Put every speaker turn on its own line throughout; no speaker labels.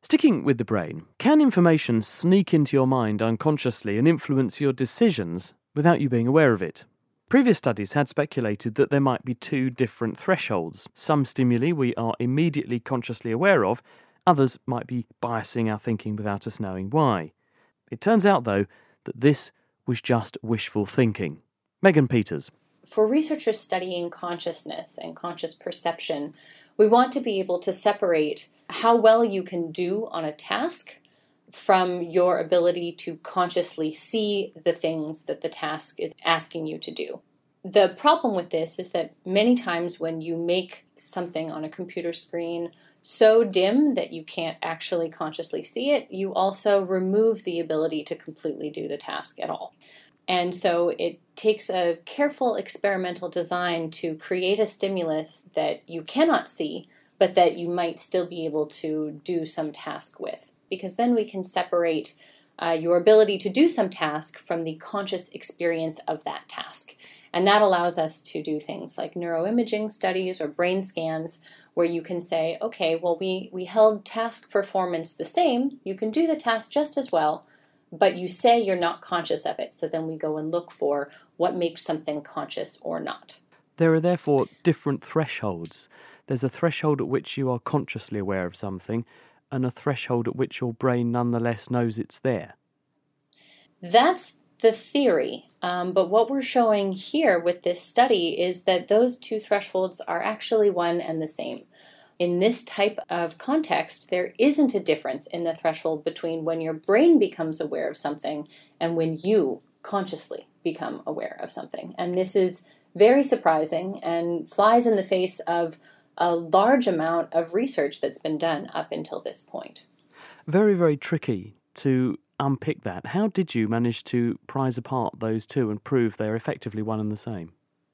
Sticking with the brain, can information sneak into your mind unconsciously and influence your decisions without you being aware of it? Previous studies had speculated that there might be two different thresholds. Some stimuli we are immediately consciously aware of, others might be biasing our thinking without us knowing why. It turns out, though, that this was just wishful thinking. Megan Peters.
For researchers studying consciousness and conscious perception, we want to be able to separate how well you can do on a task from your ability to consciously see the things that the task is asking you to do. The problem with this is that many times when you make something on a computer screen so dim that you can't actually consciously see it, you also remove the ability to completely do the task at all. And so it takes a careful experimental design to create a stimulus that you cannot see, but that you might still be able to do some task with. Because then we can separate your ability to do some task from the conscious experience of that task. And that allows us to do things like neuroimaging studies or brain scans, where you can say, okay, well, we held task performance the same. You can do the task just as well, but you say you're not conscious of it. So then we go and look for what makes something conscious or not.
There are therefore different thresholds. There's a threshold at which you are consciously aware of something, and a threshold at which your brain nonetheless knows it's there.
That's the theory, but what we're showing here with this study is that those two thresholds are actually one and the same. In this type of context, there isn't a difference in the threshold between when your brain becomes aware of something and when you consciously become aware of something. And this is very surprising and flies in the face of a large amount of research that's been done up until this point.
Very, very tricky to unpick that. How did you manage to prize apart those two and prove they're effectively one and the same?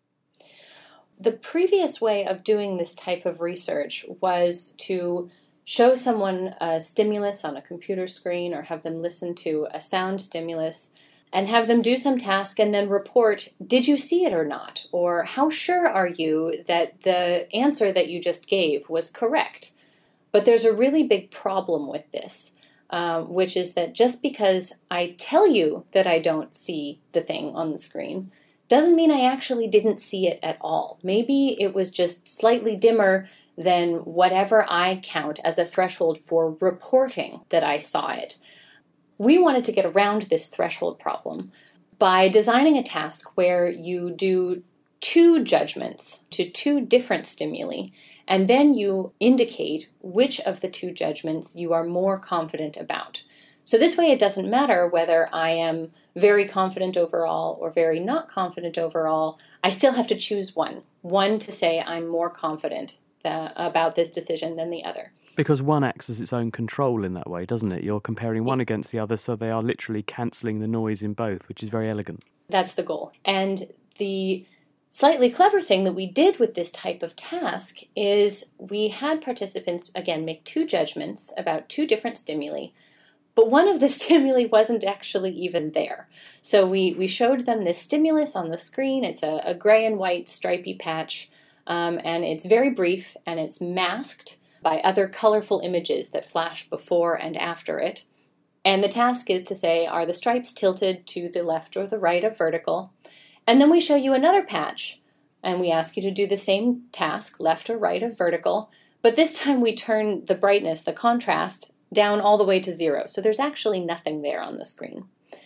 The previous way of doing this type of research was to show someone a stimulus on a computer screen or have them listen to a sound stimulus and have them do some task and then report, did you see it or not? Or how sure are you that the answer that you just gave was correct? But there's a really big problem with this, which is that just because I tell you that I don't see the thing on the screen doesn't mean I actually didn't see it at all. Maybe it was just slightly dimmer than whatever I count as a threshold for reporting that I saw it. We wanted to get around this threshold problem by designing a task where you do two judgments to two different stimuli, and then you indicate which of the two judgments you are more confident about. So this way it doesn't matter whether I am very confident overall or very not confident overall. I still have to choose one to say I'm more confident about this decision than the other.
Because one acts as its own control in that way, doesn't it? You're comparing one against the other, so they are literally cancelling the noise in both, which is very elegant.
That's the goal. And the slightly clever thing that we did with this type of task is we had participants, again, make two judgments about two different stimuli, but one of the stimuli wasn't actually even there. So we showed them this stimulus on the screen. It's a gray and white stripy patch, and it's very brief, and it's masked by other colorful images that flash before and after it. And the task is to say, are the stripes tilted to the left or the right of vertical? And then we show you another patch, and we ask you to do the same task, left or right of vertical, but this time we turn the brightness, the contrast, down all the way to 0. So there's actually nothing there on the screen.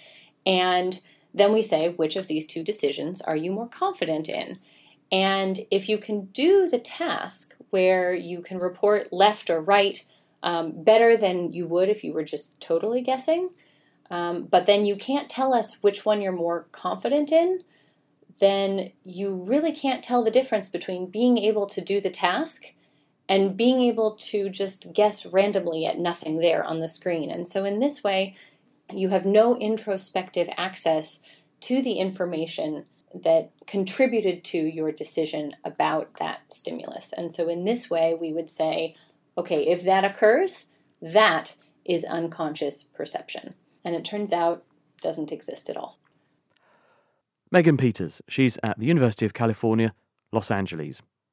And then we say, which of these two decisions are you more confident in? And if you can do the task where you can report left or right better than you would if you were just totally guessing, but then you can't tell us which one you're more confident in, then you really can't tell the difference between being able to do the task and being able to just guess randomly at nothing there on the screen. And so in this way, you have no introspective access to the information that contributed to your decision about that stimulus. And so in this way, we would say, okay, if that occurs, that is unconscious perception. And it turns out doesn't exist at all.
Megan Peters, she's at the University of California, Los Angeles.